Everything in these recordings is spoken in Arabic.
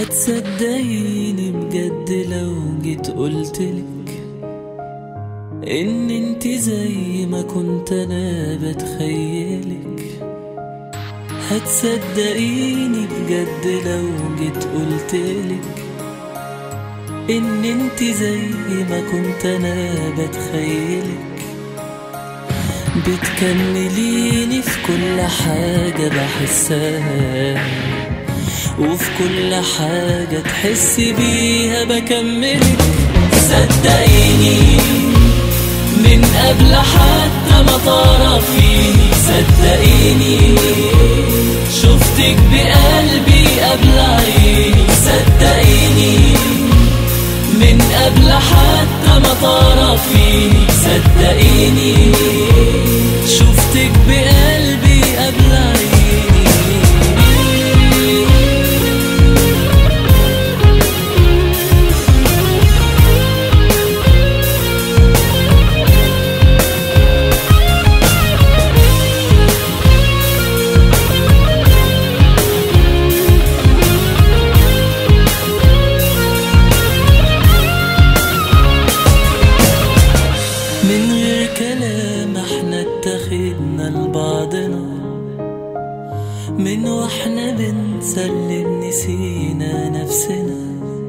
هتصدقيني بجد لو جيت قلتلك ان انت زي ما كنت انا بتخيلك؟ هتصدقيني بجد لو جيت قلتلك ان انت زي ما كنت انا بتخيلك؟ بتكمليني في كل حاجة بحسها، وفي كل حاجة تحسي بيها بكملك. صدقيني من قبل حتى ما تعرفيني، صدقيني شفتك بقلبي قبل عيني، صدقيني من قبل حتى ما تعرفيني، صدقيني شفتك بقلبي قبل عيني. من غير كلام احنا اتخذنا لبعضنا، من واحنا بنسلم نسينا نفسنا.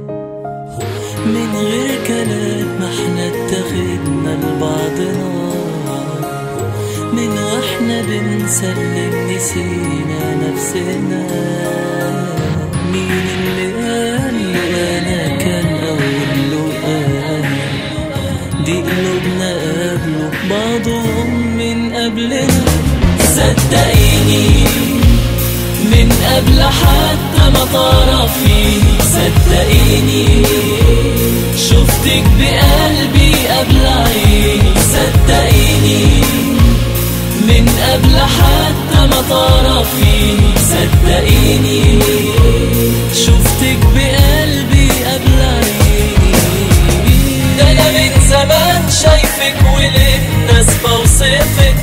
من غير كلام احنا اتخذنا لبعضنا، من واحنا بنسلم نسينا نفسنا. مين اللي قال انا كان اول لقاء؟ دي قلوبنا قابلوا بعضهم من قبلنا. صدقيني من قبل حتى ما تعرفيني، صدقيني شفتك بقلبي قبل عيني، صدقيني من قبل حتى ما تعرفيني، صدقيني شفتك بقلبي قبل عيني. ده انا من زمان شايفك وللناس بوصفك،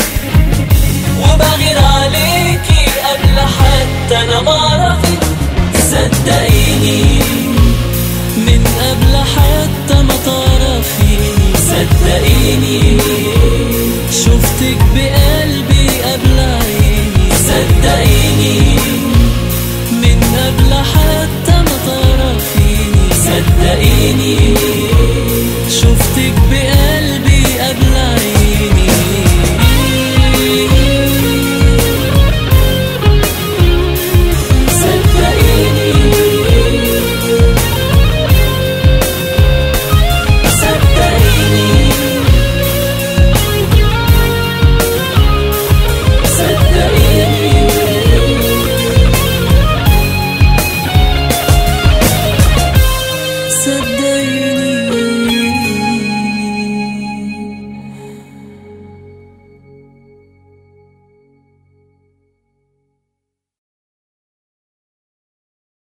وبغير عليكي قبل حتى انا معرفك. صدقيني من قبل حتى ما تعرفيني، صدقيني شفتك بقلبي قبل عيني، صدقيني من قبل حتى ما تعرفيني، صدقيني